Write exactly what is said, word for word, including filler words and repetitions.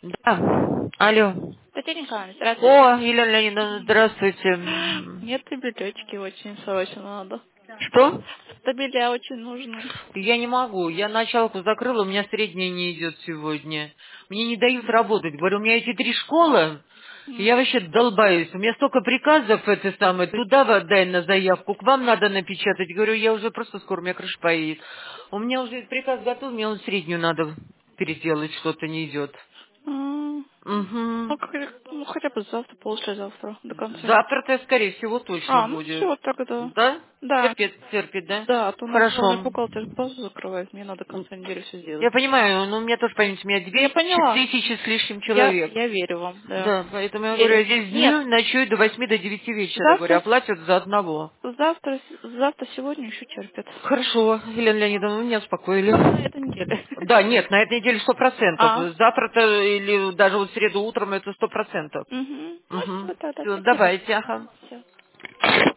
Да. Алло. Татьяна Николаевна, здравствуйте. О, Елена Леонидовна, здравствуйте. М, Нет, библиотечки очень срочно надо. Что? Табеля очень нужны. Я не могу. Я началку закрыла, у меня средняя не идет сегодня. Мне не дают работать. Говорю, у меня эти три школы, и М. я вообще долбаюсь. У меня столько приказов, это самое, туда вот дай на заявку, к вам надо напечатать. Говорю, я уже просто скоро, у меня крыша поедет. У меня уже приказ готов, мне он среднюю надо переделать, что-то не идет. М. Угу. Ну, как- ну, хотя бы завтра, послезавтра, до конца недели. Завтра-то, скорее всего, точно А, ну будет. все, тогда. Да? Да. Терпит, терпит, да? Да, а то у нас главный Хорошо. бухгалтер поздно закрывает, мне надо до конца недели все сделать. Я понимаю, но у меня тоже, поймите, у меня Я две поняла. тысячи с лишним Я, человек. я верю вам, да. Да, поэтому я говорю, Верю. я здесь Нет, дню ночую до восьми до девяти вечера, говорю, завтра, а платят за одного. завтра, завтра, сегодня еще терпят. Хорошо, Елена Леонидовна, вы меня успокоили. Ну, на этой неделе. Да, нет, на этой неделе сто процентов. А, Завтра-то или даже вот в среду утром это сто процентов. угу. Ну Угу. все, тогда Все, спасибо. давайте, ага. Все.